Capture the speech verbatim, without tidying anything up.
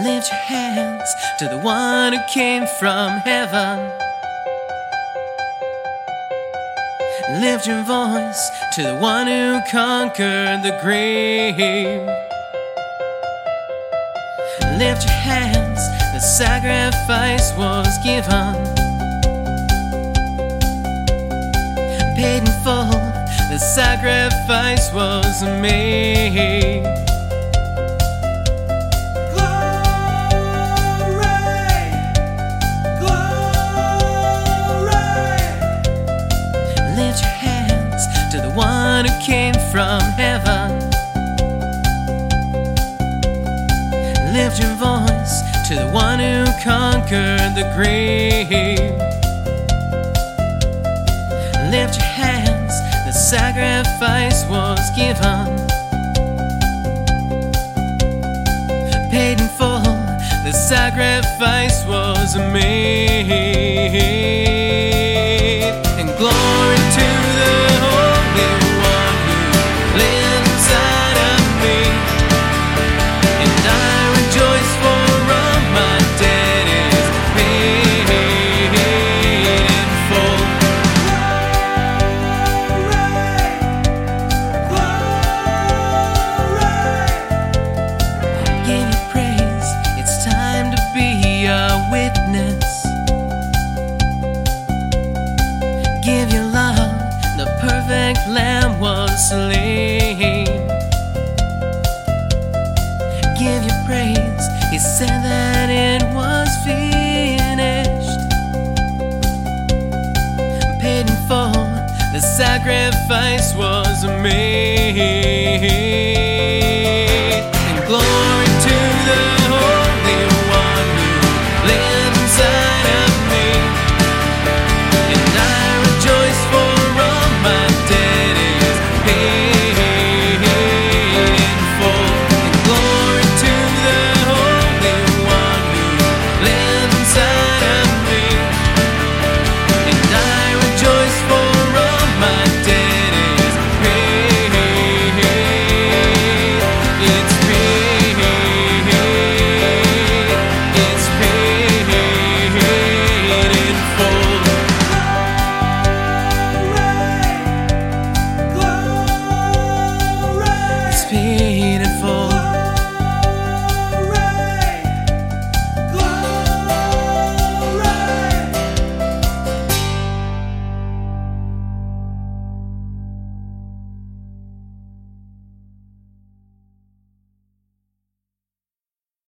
Lift your hands to the one who came from heaven. Lift your voice to the one who conquered the grave. Lift your hands, the sacrifice was given. Paid in full, the sacrifice was made. To the one who came from heaven. Lift your voice to the one who conquered the grave. Lift your hands, the sacrifice was given. Paid in full, the sacrifice was made. And glory to the give your love, the perfect lamb was slain. Give your praise, he said that it was finished. Paid in full, the sacrifice was made.